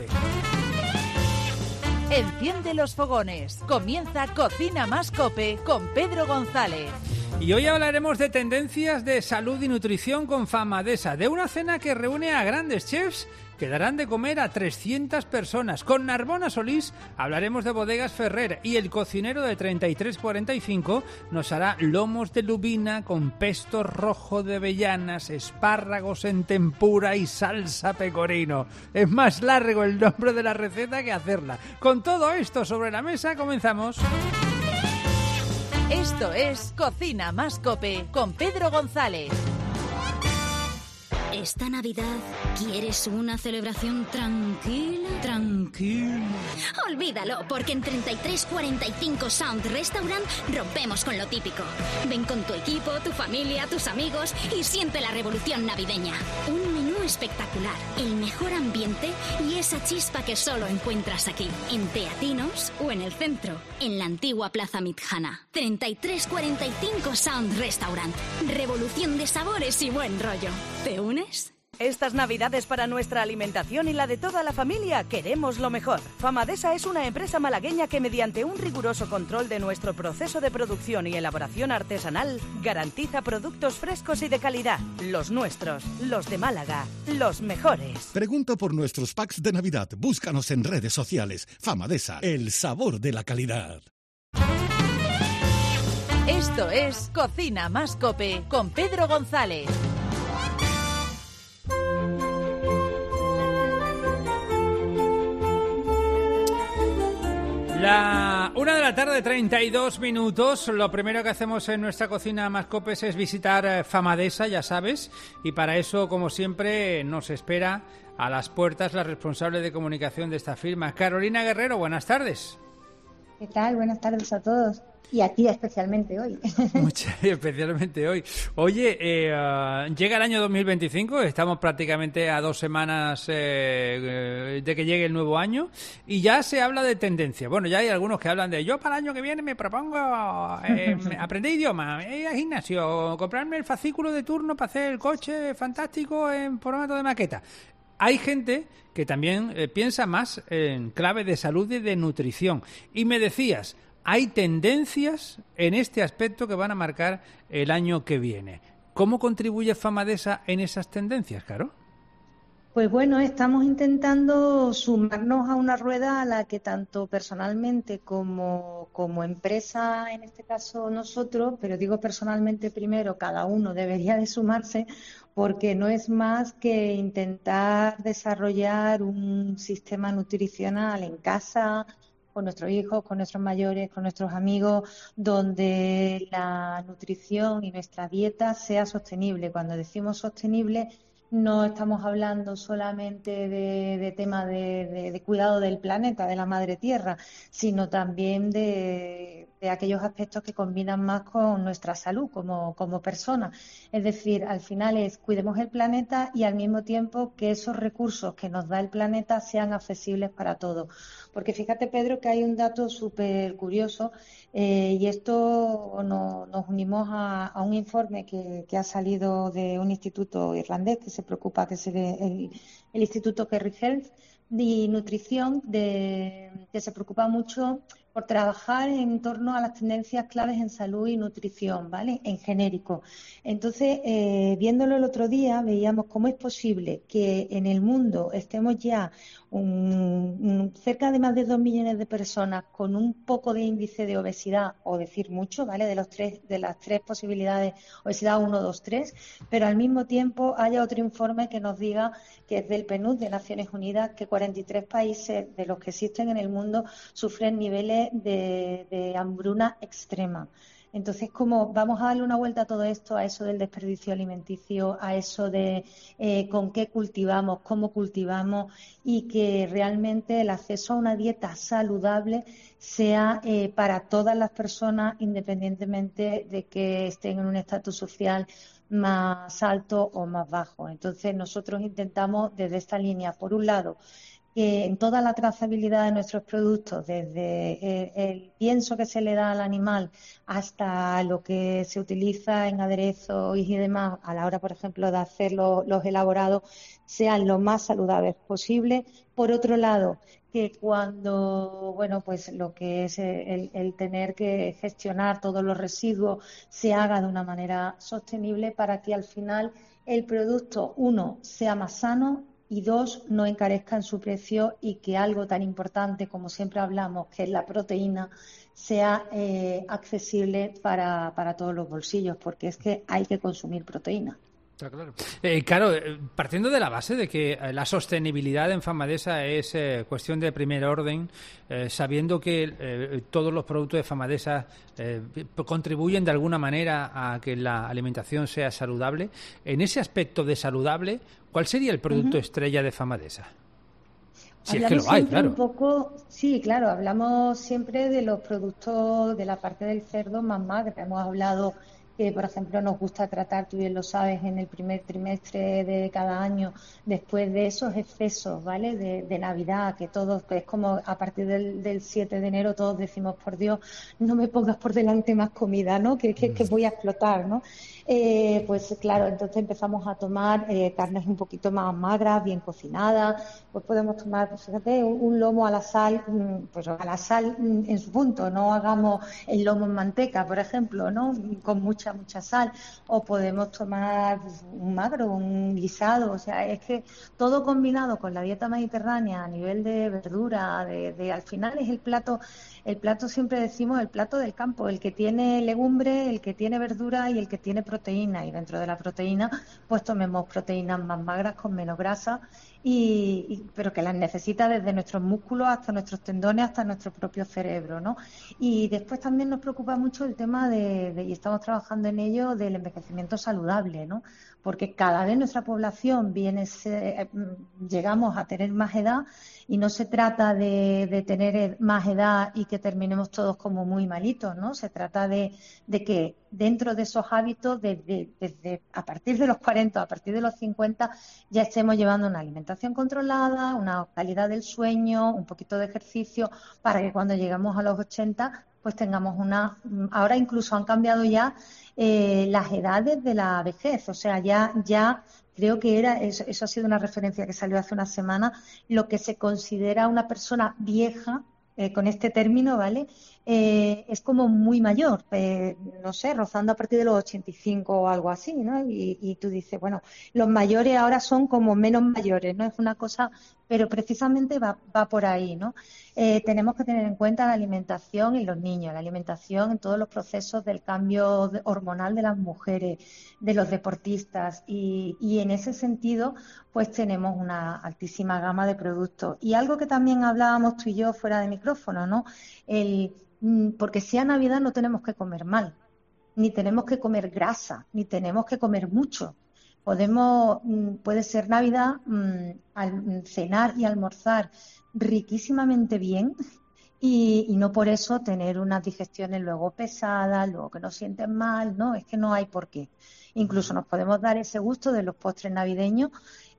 Enciende los fogones. Comienza Cocina Más Cope con Pedro González. Y hoy hablaremos de tendencias de salud y nutrición con Famadesa, de una cena que reúne a grandes chefs que darán de comer a 300 personas. Con Narbona Solís hablaremos de Bodegas Ferrer y el cocinero de 3345 nos hará lomos de lubina con pesto rojo de avellanas, espárragos en tempura y salsa pecorino. Es más largo el nombre de la receta que hacerla. Con todo esto sobre la mesa, comenzamos. Esto es Cocina Más Cope con Pedro González. Esta Navidad, ¿quieres una celebración tranquila? Tranquila. Olvídalo, porque en 3345 Sound Restaurant rompemos con lo típico. Ven con tu equipo, tu familia, tus amigos y siente la revolución navideña. Un menú espectacular, el mejor ambiente y esa chispa que solo encuentras aquí, en Teatinos o en el centro, en la antigua Plaza Mitjana. 3345 Sound Restaurant. Revolución de sabores y buen rollo. ¿Te unes? Estas Navidades, para nuestra alimentación y la de toda la familia, queremos lo mejor. Famadesa es una empresa malagueña que, mediante un riguroso control de nuestro proceso de producción y elaboración artesanal, garantiza productos frescos y de calidad. Los nuestros, los de Málaga, los mejores. Pregunta por nuestros packs de Navidad. Búscanos en redes sociales. Famadesa, el sabor de la calidad. Esto es Cocina Más Cope con Pedro González. La 1:32 p.m. Lo primero que hacemos en nuestra Cocina Más Copes es visitar Famadesa, ya sabes, y para eso, como siempre, nos espera a las puertas la responsable de comunicación de esta firma, Carolina Guerrero. Buenas tardes. ¿Qué tal? Buenas tardes a todos. Y a ti especialmente hoy. Especialmente hoy. Oye, llega el año 2025, estamos prácticamente a 2 semanas de que llegue el nuevo año y ya se habla de tendencia. Bueno, ya hay algunos que hablan de yo para el año que viene me propongo aprender idioma, ir al gimnasio, comprarme el fascículo de turno para hacer el coche fantástico en formato de maqueta. Hay gente que también piensa más en clave de salud y de nutrición. Y me decías, hay tendencias en este aspecto que van a marcar el año que viene. ¿Cómo contribuye Famadesa en esas tendencias, Caro? Pues bueno, estamos intentando sumarnos a una rueda a la que tanto personalmente como empresa, en este caso nosotros, pero digo personalmente primero, cada uno debería de sumarse, porque no es más que intentar desarrollar un sistema nutricional en casa, con nuestros hijos, con nuestros mayores, con nuestros amigos, donde la nutrición y nuestra dieta sea sostenible. Cuando decimos sostenible, no estamos hablando solamente de tema de cuidado del planeta, de la madre tierra, sino también de aquellos aspectos que combinan más con nuestra salud como personas. Es decir, al final es cuidemos el planeta y al mismo tiempo que esos recursos que nos da el planeta sean accesibles para todos. Porque fíjate, Pedro, que hay un dato súper curioso y esto nos unimos a un informe que ha salido de un instituto irlandés que se preocupa, que es el Instituto Kerry Health de Nutrición, que se preocupa mucho por trabajar en torno a las tendencias claves en salud y nutrición, ¿vale? En genérico. Entonces, viéndolo el otro día, veíamos cómo es posible que en el mundo estemos ya cerca de más de 2 millones de personas con un poco de índice de obesidad, o decir mucho, ¿vale? De las tres posibilidades, obesidad 1, 2, 3, pero al mismo tiempo haya otro informe que nos diga, que es del PNUD de Naciones Unidas, que 43 países de los que existen en el mundo sufren niveles de hambruna extrema. Entonces, como vamos a darle una vuelta a todo esto, a eso del desperdicio alimenticio, a eso de con qué cultivamos, cómo cultivamos y que realmente el acceso a una dieta saludable sea para todas las personas, independientemente de que estén en un estatus social más alto o más bajo. Entonces, nosotros intentamos desde esta línea, por un lado, que en toda la trazabilidad de nuestros productos, desde el pienso que se le da al animal hasta lo que se utiliza en aderezos y demás, a la hora, por ejemplo, de hacer los elaborados, sean lo más saludables posible. Por otro lado, que cuando, bueno, pues lo que es el tener que gestionar todos los residuos se haga de una manera sostenible para que al final el producto, uno, sea más sano, y dos, no encarezca en su precio y que algo tan importante como siempre hablamos, que es la proteína, sea accesible para todos los bolsillos, porque es que hay que consumir proteína. Está claro. Claro, partiendo de la base de que la sostenibilidad en Famadesa es cuestión de primer orden, sabiendo que todos los productos de Famadesa contribuyen de alguna manera a que la alimentación sea saludable, en ese aspecto de saludable, ¿cuál sería el producto estrella de Famadesa? Si es que lo hay, claro. Un poco, sí, claro, hablamos siempre de los productos de la parte del cerdo más magra. Hemos hablado que, por ejemplo, nos gusta tratar, tú bien lo sabes, en el primer trimestre de cada año, después de esos excesos, ¿vale? De Navidad, que todos, que es como a partir del 7 de enero todos decimos, por Dios, no me pongas por delante más comida, ¿no? Que voy a explotar, ¿no? Pues claro, entonces empezamos a tomar carnes un poquito más magras, bien cocinadas, pues podemos tomar, pues fíjate, un lomo a la sal, pues a la sal en su punto, no hagamos el lomo en manteca, por ejemplo, ¿no? Con mucha sal, o podemos tomar un magro, un guisado, o sea, es que todo combinado con la dieta mediterránea a nivel de verdura, al final es el plato siempre decimos el plato del campo, el que tiene legumbre, el que tiene verdura y el que tiene proteína, y dentro de la proteína pues tomemos proteínas más magras con menos grasa, pero que las necesita desde nuestros músculos hasta nuestros tendones, hasta nuestro propio cerebro, ¿no? Y después también nos preocupa mucho el tema y estamos trabajando en ello, del envejecimiento saludable, ¿no? Porque cada vez nuestra población llegamos a tener más edad, y no se trata de tener más edad y que terminemos todos como muy malitos, ¿no? Se trata de que dentro de esos hábitos, desde a partir de los 40, a partir de los 50, ya estemos llevando una alimentación controlada, una calidad del sueño, un poquito de ejercicio, para que cuando lleguemos a los 80, pues tengamos ahora incluso han cambiado ya las edades de la vejez, o sea, ya creo que eso ha sido una referencia que salió hace una semana, lo que se considera una persona vieja, con este término, ¿vale? Es como muy mayor, no sé, rozando a partir de los 85 o algo así, ¿no? Y tú dices, bueno, los mayores ahora son como menos mayores, ¿no? Es una cosa, pero precisamente va por ahí, ¿no? Tenemos que tener en cuenta la alimentación en los niños, la alimentación en todos los procesos del cambio hormonal de las mujeres, de los deportistas, y en ese sentido pues tenemos una altísima gama de productos. Y algo que también hablábamos tú y yo fuera de micrófono, ¿no? Porque si a Navidad no tenemos que comer mal, ni tenemos que comer grasa, ni tenemos que comer mucho. Puede ser Navidad, cenar y almorzar riquísimamente bien, y no por eso tener unas digestiones luego pesadas, luego que nos sienten mal, no, es que no hay por qué. Incluso nos podemos dar ese gusto de los postres navideños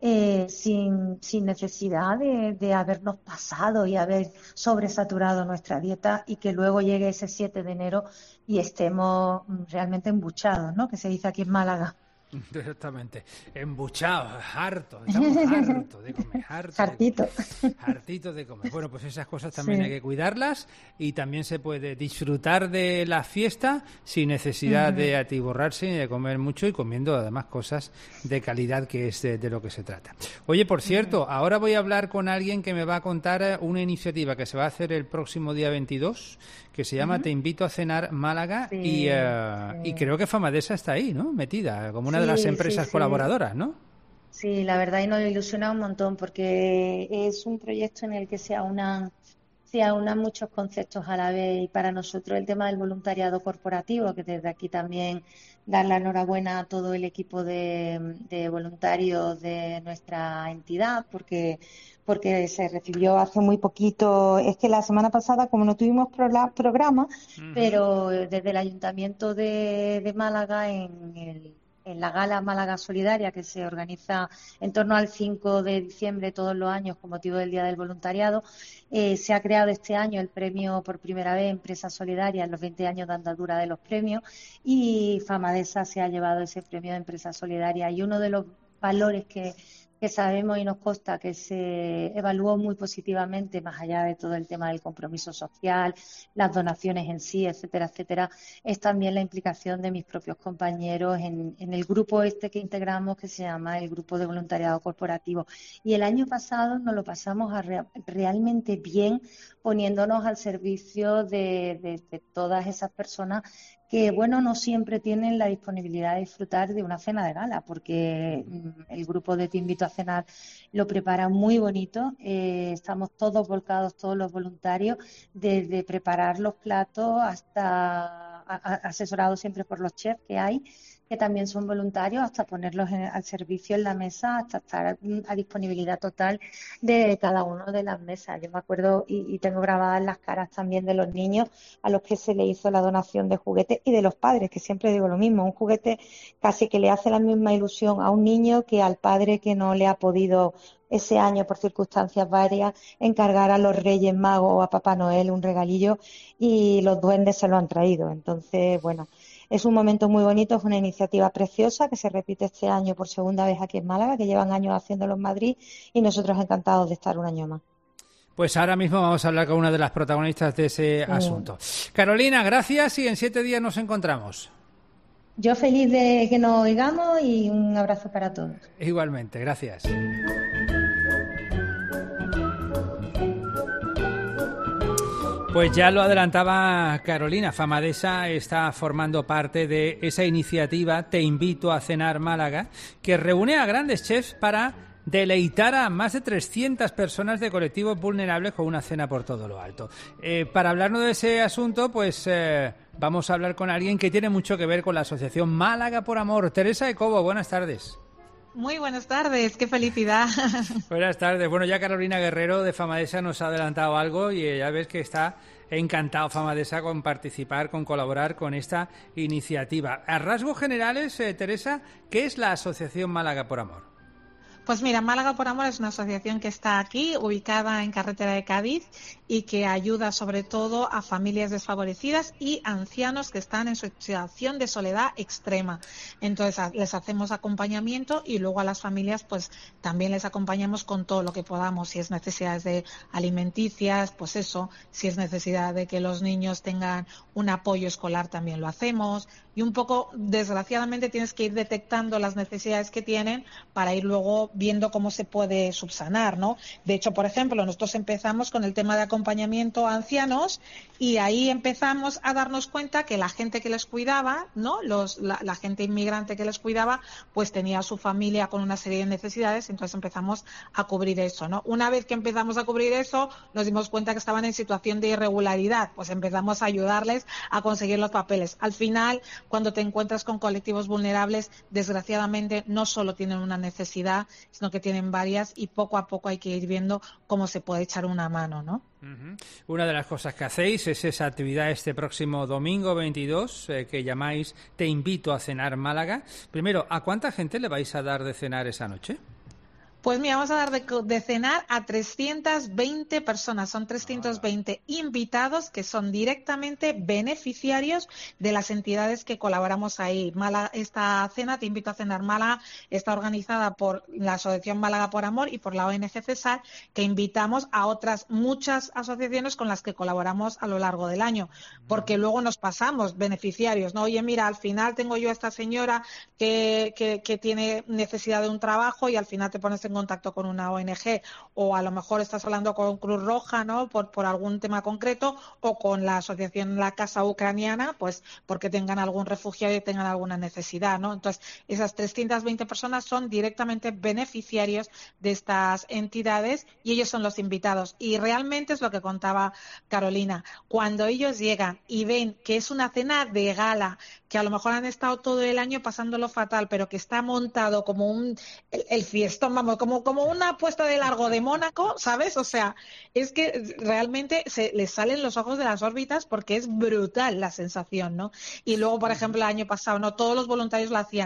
sin necesidad de habernos pasado y haber sobresaturado nuestra dieta, y que luego llegue ese 7 de enero y estemos realmente embuchados, ¿no? Que se dice aquí en Málaga. Exactamente, embuchados, hartos, estamos hartos de comer, hartitos de comer. Bueno, pues esas cosas también hay que cuidarlas, y también se puede disfrutar de la fiesta sin necesidad de atiborrarse ni de comer mucho, y comiendo además cosas de calidad, que es de lo que se trata. Oye, por cierto, ahora voy a hablar con alguien que me va a contar una iniciativa que se va a hacer el próximo día 22, que se llama Te invito a cenar Málaga, y creo que Famadesa está ahí, ¿no? Metida, como una de las empresas colaboradoras, ¿no? Sí, la verdad, y nos ilusiona un montón, porque es un proyecto en el que se aunan muchos conceptos a la vez, y para nosotros el tema del voluntariado corporativo, que desde aquí también dar la enhorabuena a todo el equipo de voluntarios de nuestra entidad, porque se recibió hace muy poquito. Es que la semana pasada, como no tuvimos programa, pero desde el Ayuntamiento de Málaga, en la Gala Málaga Solidaria, que se organiza en torno al 5 de diciembre todos los años con motivo del Día del Voluntariado. Se ha creado este año el premio por primera vez Empresa Solidaria en los 20 años de andadura de los premios, y Famadesa se ha llevado ese premio de Empresa Solidaria. Y uno de los valores que sabemos y nos consta que se evaluó muy positivamente, más allá de todo el tema del compromiso social, las donaciones en sí, etcétera, etcétera, es también la implicación de mis propios compañeros en el grupo que integramos, que se llama el Grupo de Voluntariado Corporativo. Y el año pasado nos lo pasamos realmente bien, poniéndonos al servicio de todas esas personas que, bueno, no siempre tienen la disponibilidad de disfrutar de una cena de gala, porque el grupo de Te Invito a Cenar lo prepara muy bonito. Estamos todos volcados, todos los voluntarios, desde preparar los platos hasta asesorados siempre por los chefs que hay, que también son voluntarios, hasta ponerlos al servicio en la mesa, hasta estar a disponibilidad total de cada uno de las mesas. Yo me acuerdo y tengo grabadas las caras también de los niños a los que se le hizo la donación de juguetes, y de los padres, que siempre digo lo mismo, un juguete casi que le hace la misma ilusión a un niño que al padre que no le ha podido ese año, por circunstancias varias, encargar a los Reyes Magos o a Papá Noel un regalillo, y los duendes se lo han traído. Entonces, bueno, es un momento muy bonito, es una iniciativa preciosa que se repite este año por segunda vez aquí en Málaga, que llevan años haciéndolo en Madrid, y nosotros encantados de estar un año más. Pues ahora mismo vamos a hablar con una de las protagonistas de ese asunto. Carolina, gracias, y en 7 días nos encontramos. Yo feliz de que nos oigamos, y un abrazo para todos. Igualmente, gracias. Pues ya lo adelantaba Carolina, Famadesa está formando parte de esa iniciativa Te Invito a Cenar Málaga, que reúne a grandes chefs para deleitar a más de 300 personas de colectivos vulnerables con una cena por todo lo alto. Para hablarnos de ese asunto, pues vamos a hablar con alguien que tiene mucho que ver con la asociación Málaga por Amor. Teresa de Cobo, buenas tardes. Muy buenas tardes, qué felicidad. Buenas tardes. Bueno, ya Carolina Guerrero de Famadesa nos ha adelantado algo, y ya ves que está encantado Famadesa con participar, con colaborar con esta iniciativa. A rasgos generales, Teresa, ¿qué es la Asociación Málaga por Amor? Pues mira, Málaga por Amor es una asociación que está aquí, ubicada en Carretera de Cádiz, y que ayuda sobre todo a familias desfavorecidas y ancianos que están en situación de soledad extrema. Entonces les hacemos acompañamiento, y luego a las familias pues también les acompañamos con todo lo que podamos. Si es necesidades de alimenticias, pues eso, si es necesidad de que los niños tengan un apoyo escolar, también lo hacemos. Y un poco, desgraciadamente, tienes que ir detectando las necesidades que tienen para ir luego viendo cómo se puede subsanar, ¿no? De hecho, por ejemplo, nosotros empezamos con el tema de acompañamiento a ancianos, y ahí empezamos a darnos cuenta que la gente que les cuidaba, ¿no? La gente inmigrante que les cuidaba, pues tenía a su familia con una serie de necesidades, entonces empezamos a cubrir eso, ¿no? Una vez que empezamos a cubrir eso, nos dimos cuenta que estaban en situación de irregularidad, pues empezamos a ayudarles a conseguir los papeles. Al final, cuando te encuentras con colectivos vulnerables, desgraciadamente no solo tienen una necesidad, sino que tienen varias, y poco a poco hay que ir viendo cómo se puede echar una mano, ¿no? Uh-huh. Una de las cosas que hacéis es esa actividad este próximo domingo 22, que llamáis Te Invito a Cenar Málaga. Primero, ¿a cuánta gente le vais a dar de cenar esa noche? Pues mira, vamos a dar de cenar a 320 personas. Son 320 invitados que son directamente beneficiarios de las entidades que colaboramos ahí. Esta cena, Te Invito a Cenar Málaga, está organizada por la Asociación Málaga por Amor y por la ONG Cesar, que invitamos a otras muchas asociaciones con las que colaboramos a lo largo del año. Porque luego nos pasamos beneficiarios, ¿no? Oye, mira, al final tengo yo a esta señora que tiene necesidad de un trabajo, y al final te pones en contacto con una ONG, o a lo mejor estás hablando con Cruz Roja, ¿no? Por algún tema concreto, o con la asociación La Casa Ucraniana, pues porque tengan algún refugiado y tengan alguna necesidad, ¿no? Entonces, esas 320 personas son directamente beneficiarios de estas entidades, y ellos son los invitados. Y realmente es lo que contaba Carolina, cuando ellos llegan y ven que es una cena de gala, que a lo mejor han estado todo el año pasándolo fatal, pero que está montado como el fiestón, vamos, como una puesta de largo de Mónaco, ¿sabes? O sea, es que realmente se les salen los ojos de las órbitas, porque es brutal la sensación, ¿no? Y luego, por ejemplo, el año pasado, no todos los voluntarios lo hacían.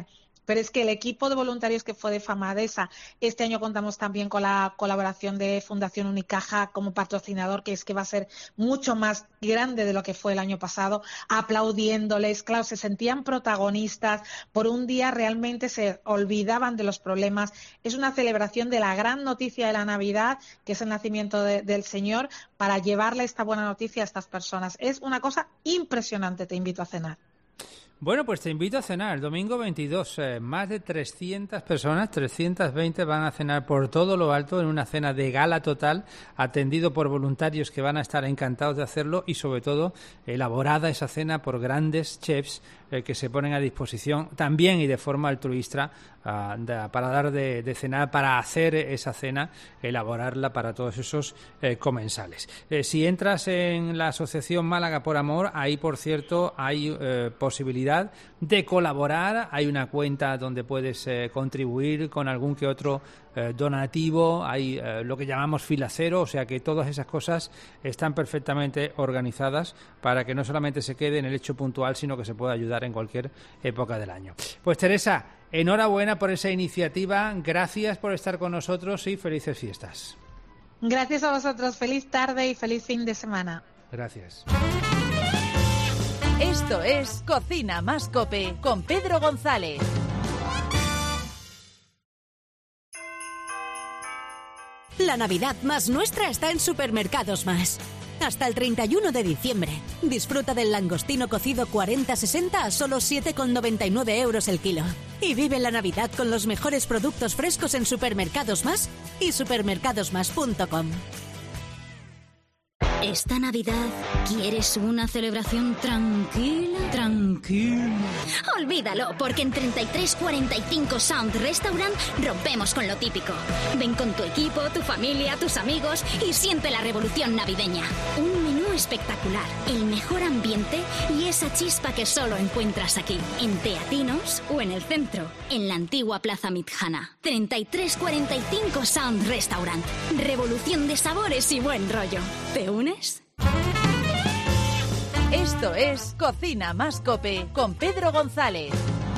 pero es que el equipo de voluntarios que fue de Famadesa, este año contamos también con la colaboración de Fundación Unicaja como patrocinador, que es que va a ser mucho más grande de lo que fue el año pasado, aplaudiéndoles, claro, se sentían protagonistas, por un día realmente se olvidaban de los problemas. Es una celebración de la gran noticia de la Navidad, que es el nacimiento del Señor, para llevarle esta buena noticia a estas personas. Es una cosa impresionante, te invito a cenar. Bueno, pues te invito a cenar el domingo 22. Más de 300 personas, 320 van a cenar por todo lo alto en una cena de gala total, atendido por voluntarios que van a estar encantados de hacerlo y sobre todo elaborada esa cena por grandes chefs que se ponen a disposición también y de forma altruista para dar de cenar, para hacer esa cena, elaborarla para todos esos comensales. Si entras en la Asociación Málaga por Amor, ahí por cierto hay posibilidad de colaborar, hay una cuenta donde puedes contribuir con algún que otro donativo, hay lo que llamamos fila cero, o sea que todas esas cosas están perfectamente organizadas para que no solamente se quede en el hecho puntual, sino que se pueda ayudar en cualquier época del año. Pues Teresa, enhorabuena por esa iniciativa, gracias por estar con nosotros y felices fiestas. Gracias a vosotros, feliz tarde y feliz fin de semana. Gracias. Esto es Cocina Más Cope con Pedro González. La Navidad más nuestra está en Supermercados Más. Hasta el 31 de diciembre. Disfruta del langostino cocido 40-60 a solo 7,99 € el kilo. Y vive la Navidad con los mejores productos frescos en Supermercados Más y supermercadosmás.com. Esta Navidad, ¿quieres una celebración tranquila? Tranquila. Olvídalo, porque en 3345 Sound Restaurant rompemos con lo típico. Ven con tu equipo, tu familia, tus amigos y siente la revolución navideña. Un menú espectacular, el mejor ambiente y esa chispa que solo encuentras aquí, en Teatinos o en el centro, en la antigua Plaza Mitjana. 3345 Sound Restaurant. Revolución de sabores y buen rollo. ¿Te unes? Esto es Cocina Más Cope con Pedro González.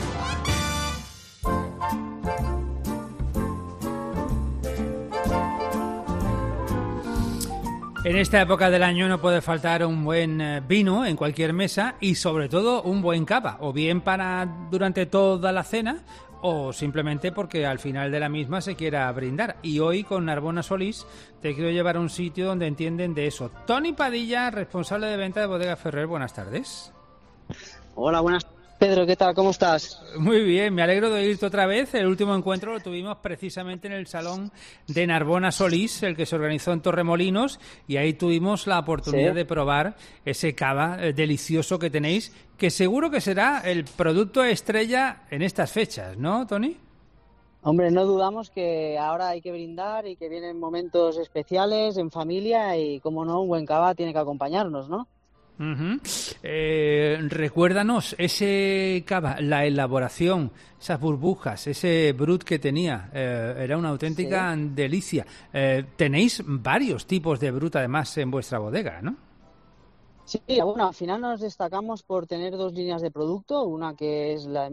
En esta época del año no puede faltar un buen vino en cualquier mesa y sobre todo un buen cava, o bien para durante toda la cena o simplemente porque al final de la misma se quiera brindar. Y hoy con Narbona Solís te quiero llevar a un sitio donde entienden de eso. Toni Padilla, responsable de venta de Bodega Ferrer, buenas tardes. Hola, buenas tardes. Pedro, ¿qué tal? ¿Cómo estás? Muy bien, me alegro de oírte otra vez. El último encuentro lo tuvimos precisamente en el Salón de Narbona Solís, el que se organizó en Torremolinos, y ahí tuvimos la oportunidad de probar ese cava delicioso que tenéis, que seguro que será el producto estrella en estas fechas, ¿no, Toni? Hombre, no dudamos que ahora hay que brindar y que vienen momentos especiales en familia y, como no, un buen cava tiene que acompañarnos, ¿no? Uh-huh. Recuérdanos ese cava, la elaboración, esas burbujas, ese brut que tenía, era una auténtica delicia. Tenéis varios tipos de brut además en vuestra bodega, ¿no? Sí, bueno, al final nos destacamos por tener dos líneas de producto, una que es la de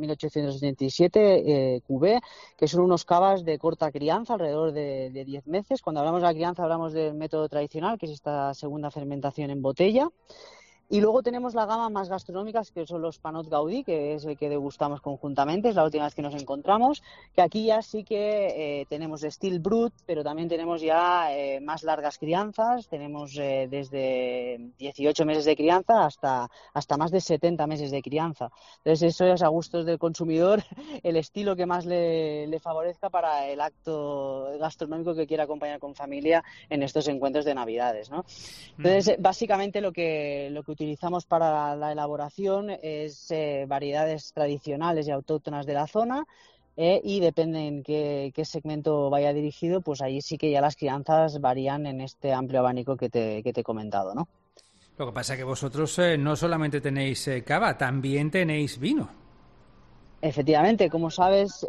1877 QB, que son unos cavas de corta crianza, alrededor de 10 meses. Cuando hablamos de la crianza hablamos del método tradicional, que es esta segunda fermentación en botella. Y luego tenemos la gama más gastronómica, que son los Panot Gaudí, que es el que degustamos conjuntamente, es la última vez que nos encontramos, que aquí ya sí que tenemos Steel Brut, pero también tenemos ya más largas crianzas, tenemos desde 18 meses de crianza hasta más de 70 meses de crianza. Entonces eso es a gustos del consumidor, el estilo que más le favorezca para el acto gastronómico que quiera acompañar con familia en estos encuentros de Navidades, ¿no? Entonces, básicamente lo que utilizamos para la elaboración es variedades tradicionales y autóctonas de la zona, y depende en qué segmento vaya dirigido, pues ahí sí que ya las crianzas varían en este amplio abanico que te he comentado, ¿no? Lo que pasa es que vosotros no solamente tenéis cava, también tenéis vino. Efectivamente, como sabes,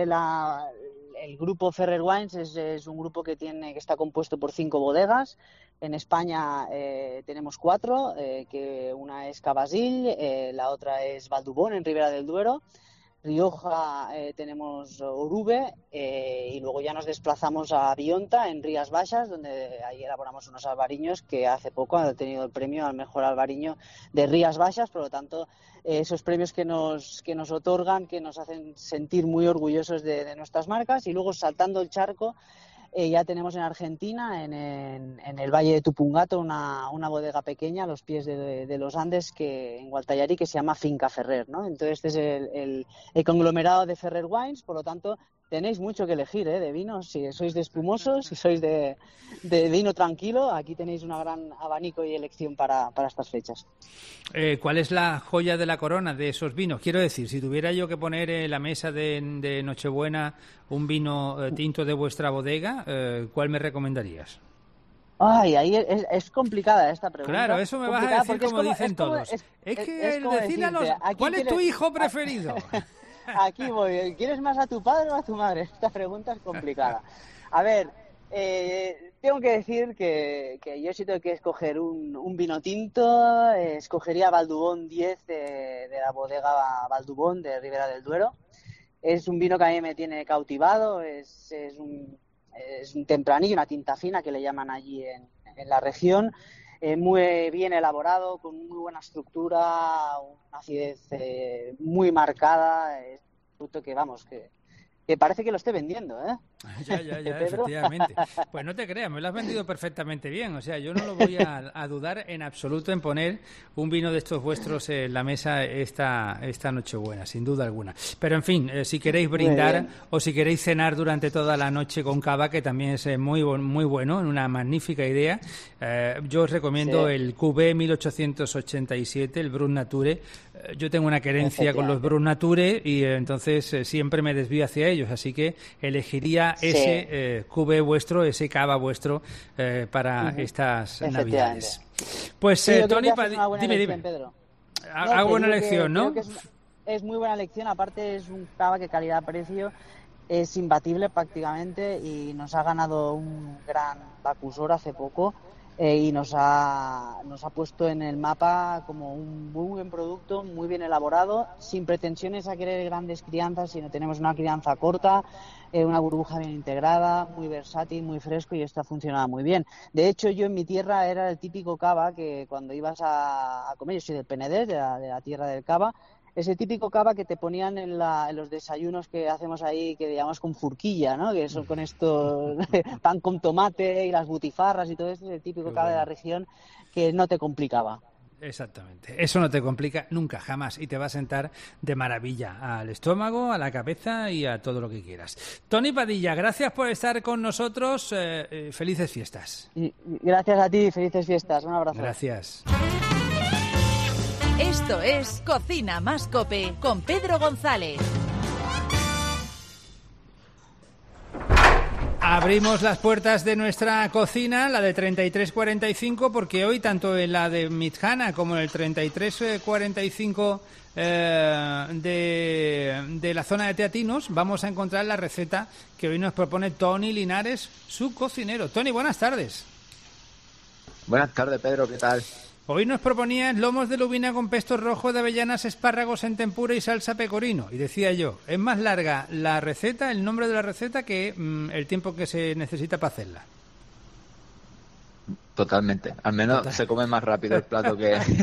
el grupo Ferrer Wines es un grupo que está compuesto por 5 bodegas. En España tenemos 4, que una es Cavasil, la otra es Valdubón, en Ribera del Duero. Rioja tenemos Orube y luego ya nos desplazamos a Bionta, en Rías Baixas, donde ahí elaboramos unos albariños que hace poco han tenido el premio al mejor albariño de Rías Baixas. Por lo tanto, esos premios que nos otorgan, que nos hacen sentir muy orgullosos de nuestras marcas. Y luego, saltando el charco, ya tenemos en Argentina, en el Valle de Tupungato, una bodega pequeña a los pies de los Andes, en Gualtallarí, que se llama Finca Ferrer, ¿no? Entonces este es el conglomerado de Ferrer Wines. Por lo tanto, tenéis mucho que elegir, de vinos. Si sois de espumosos, si sois de vino tranquilo, aquí tenéis un gran abanico y elección para estas fechas. ¿Cuál es la joya de la corona de esos vinos? Quiero decir, si tuviera yo que poner en la mesa de Nochebuena un vino tinto de vuestra bodega, ¿cuál me recomendarías? Ay, ahí es complicada esta pregunta. Claro, eso me vas a decir como dicen todos. Es que decir a los... ¿Cuál es tu hijo preferido? Aquí voy. ¿Quieres más a tu padre o a tu madre? Esta pregunta es complicada. A ver, tengo que decir que yo si tengo que escoger un vino tinto, escogería Valdubón 10 de la bodega Valdubón de Ribera del Duero. Es un vino que a mí me tiene cautivado, es un tempranillo, una tinta fina que le llaman allí en la región. Muy bien elaborado, con muy buena estructura, una acidez muy marcada, es un producto que parece que lo esté vendiendo, ¿eh? Ya, efectivamente. Pues no te creas, me lo has vendido perfectamente bien. O sea, yo no lo voy a dudar en absoluto en poner un vino de estos vuestros en la mesa esta Nochebuena, sin duda alguna. Pero en fin, si queréis brindar o si queréis cenar durante toda la noche con cava, que también es muy bueno, una magnífica idea, yo os recomiendo el Cuvée 1887, el Brut Nature. Yo tengo una querencia con los Brut Nature y entonces siempre me desvío hacia ellos, así que elegiría ese Cuvée vuestro, ese cava vuestro para estas Navidades. Pues Tony, dime. Pedro. Hago buena elección, ¿no? Es muy buena elección, aparte es un cava que calidad-precio es imbatible prácticamente y nos ha ganado un gran Bacusor hace poco. Y nos ha puesto en el mapa como un muy buen producto, muy bien elaborado, sin pretensiones a querer grandes crianzas, sino tenemos una crianza corta, una burbuja bien integrada, muy versátil, muy fresco, y esto ha funcionado muy bien. De hecho, yo en mi tierra era el típico cava que cuando ibas a comer, yo soy del Penedès, de la tierra del cava, ese típico cava que te ponían en los desayunos que hacemos ahí, que llamamos con furquilla, ¿no? Que son con esto pan con tomate y las butifarras y todo esto, es el típico cava de la región que no te complicaba. Exactamente, eso no te complica nunca, jamás, y te va a sentar de maravilla al estómago, a la cabeza y a todo lo que quieras. Tony Padilla, gracias por estar con nosotros, felices fiestas. Y gracias a ti, felices fiestas, un abrazo. Gracias. Esto es Cocina Más Cope con Pedro González. Abrimos las puertas de nuestra cocina, la de 3345, porque hoy tanto en la de Midhana como en el 3345 de la zona de Teatinos vamos a encontrar la receta que hoy nos propone Tony Linares, su cocinero. Tony, buenas tardes. Buenas tardes, Pedro, ¿qué tal? Hoy nos proponías lomos de lubina con pesto rojo de avellanas, espárragos en tempura y salsa pecorino. Y decía yo, es más larga la receta, el nombre de la receta, que el tiempo que se necesita para hacerla. Totalmente. Al menos se come más rápido el plato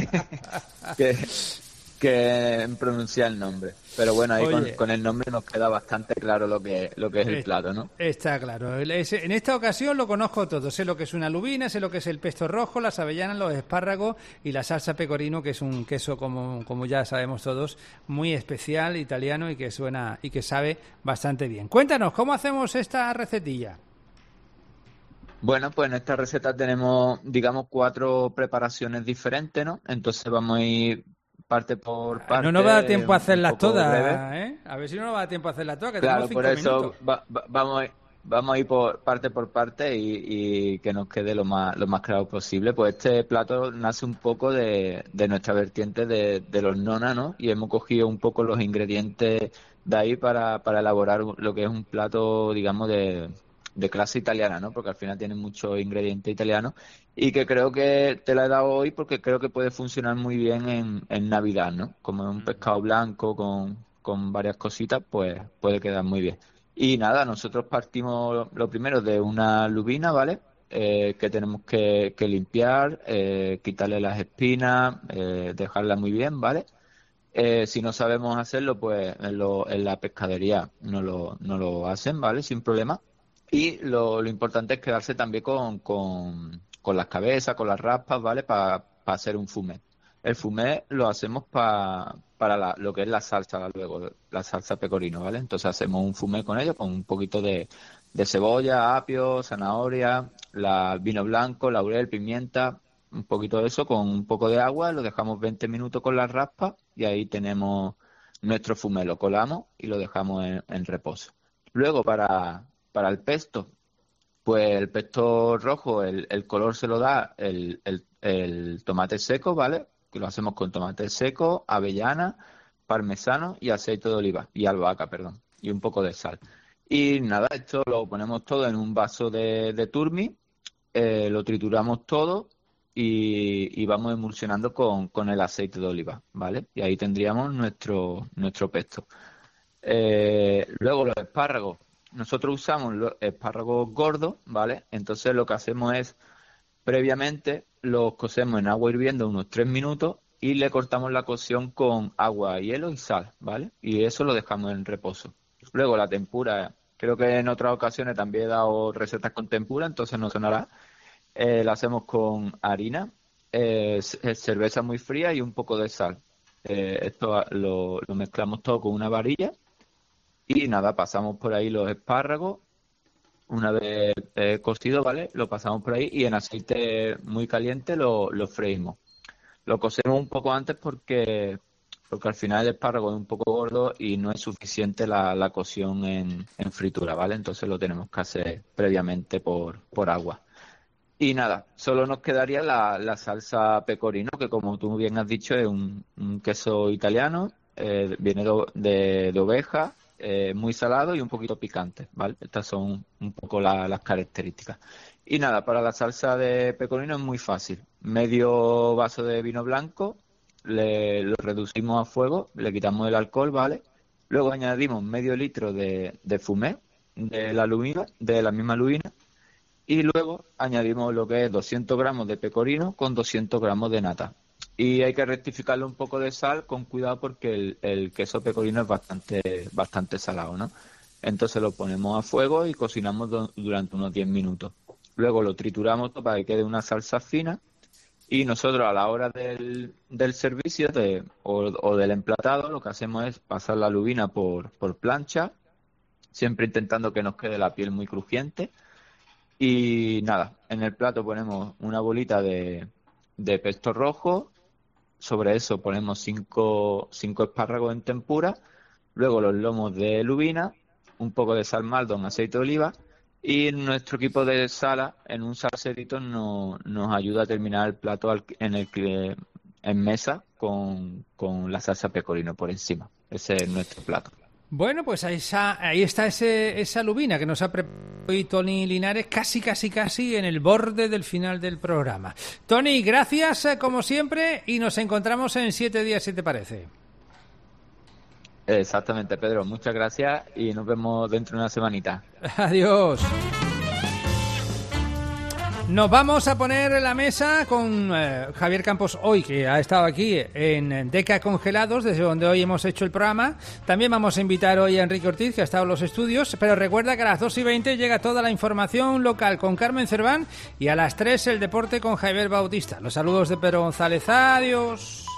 que en pronunciar el nombre. Pero bueno, ahí con el nombre nos queda bastante claro lo que es el plato, ¿no? Está claro. En esta ocasión lo conozco todo. Sé lo que es una lubina, sé lo que es el pesto rojo, las avellanas, los espárragos y la salsa pecorino, que es un queso, como ya sabemos todos, muy especial, italiano, y que suena y que sabe bastante bien. Cuéntanos, ¿cómo hacemos esta recetilla? Bueno, pues en esta receta tenemos, digamos, 4 preparaciones diferentes, ¿no? Entonces vamos a ir parte por parte. No nos va a dar tiempo a hacerlas todas, ¿eh? A ver si no nos va a dar tiempo a hacerlas todas, que claro, tenemos 5 minutos. Por eso vamos a ir por parte y que nos quede lo más claro posible. Pues este plato nace un poco de nuestra vertiente de los nona, ¿no? Y hemos cogido un poco los ingredientes de ahí para elaborar lo que es un plato, digamos, de clase italiana, ¿no? Porque al final tiene muchos ingredientes italianos y que creo que te la he dado hoy porque creo que puede funcionar muy bien en Navidad, ¿no? Como un pescado blanco con varias cositas, pues puede quedar muy bien. Y nada, nosotros partimos lo primero de una lubina, ¿vale? Que tenemos que limpiar, quitarle las espinas, dejarla muy bien, ¿vale? Si no sabemos hacerlo, pues en la pescadería no lo hacen, ¿vale? Sin problema. Y lo importante es quedarse también con las cabezas, con las raspas, ¿vale? Para hacer un fumé. El fumé lo hacemos para lo que es la salsa, luego, la salsa pecorino, ¿vale? Entonces hacemos un fumé con ello, con un poquito de cebolla, apio, zanahoria, vino blanco, laurel, pimienta, un poquito de eso, con un poco de agua, lo dejamos 20 minutos con la raspa y ahí tenemos nuestro fumé, lo colamos y lo dejamos en reposo. Luego para el pesto, pues el pesto rojo, el color se lo da el tomate seco, ¿vale? Que lo hacemos con tomate seco, avellana, parmesano y aceite de oliva, y albahaca, perdón, y un poco de sal. Y nada, esto lo ponemos todo en un vaso de turmi, lo trituramos todo y vamos emulsionando con el aceite de oliva, ¿vale? Y ahí tendríamos nuestro pesto. Luego los espárragos. Nosotros usamos los espárragos gordos, ¿vale? Entonces lo que hacemos es, previamente los cocemos en agua hirviendo unos 3 minutos y le cortamos la cocción con agua, hielo y sal, ¿vale? Y eso lo dejamos en reposo. Luego la tempura, creo que en otras ocasiones también he dado recetas con tempura, entonces no sonará. La hacemos con harina, cerveza muy fría y un poco de sal. Esto lo mezclamos todo con una varilla y nada, pasamos por ahí los espárragos. Una vez cocido, ¿vale? Lo pasamos por ahí y en aceite muy caliente lo freímos. Lo cocemos un poco antes porque al final el espárrago es un poco gordo y no es suficiente la cocción en fritura, ¿vale? Entonces lo tenemos que hacer previamente por agua. Y nada, solo nos quedaría la salsa pecorino, que como tú bien has dicho es un queso italiano, viene de oveja, muy salado y un poquito picante, ¿vale? Estas son un poco las características. Y nada, para la salsa de pecorino es muy fácil. Medio vaso de vino blanco, lo reducimos a fuego, le quitamos el alcohol, ¿vale? Luego añadimos medio litro de fumé de la misma lubina. Y luego añadimos lo que es 200 gramos de pecorino con 200 gramos de nata. Y hay que rectificarle un poco de sal con cuidado porque el queso pecorino es bastante salado, ¿no? Entonces lo ponemos a fuego y cocinamos durante unos 10 minutos. Luego lo trituramos todo para que quede una salsa fina. Y nosotros a la hora del servicio o del emplatado lo que hacemos es pasar la lubina por plancha, siempre intentando que nos quede la piel muy crujiente. Y nada, en el plato ponemos una bolita de pesto rojo, sobre eso ponemos 5 espárragos en tempura, luego los lomos de lubina, un poco de salmaldo en aceite de oliva y nuestro equipo de sala en un salserito nos ayuda a terminar el plato en mesa con la salsa pecorino por encima. Ese es nuestro plato. Bueno, pues ahí está esa lubina que nos ha preparado hoy Tony Linares, casi en el borde del final del programa. Tony, gracias como siempre y nos encontramos en 7 días, si te parece. Exactamente, Pedro. Muchas gracias y nos vemos dentro de una semanita. Adiós. Nos vamos a poner en la mesa con Javier Campos hoy, que ha estado aquí en Deca Congelados, desde donde hoy hemos hecho el programa. También vamos a invitar hoy a Enrique Ortiz, que ha estado en los estudios, pero recuerda que a las 2:20 llega toda la información local con Carmen Cerván y a las 3 el deporte con Javier Bautista. Los saludos de Pedro González. Adiós.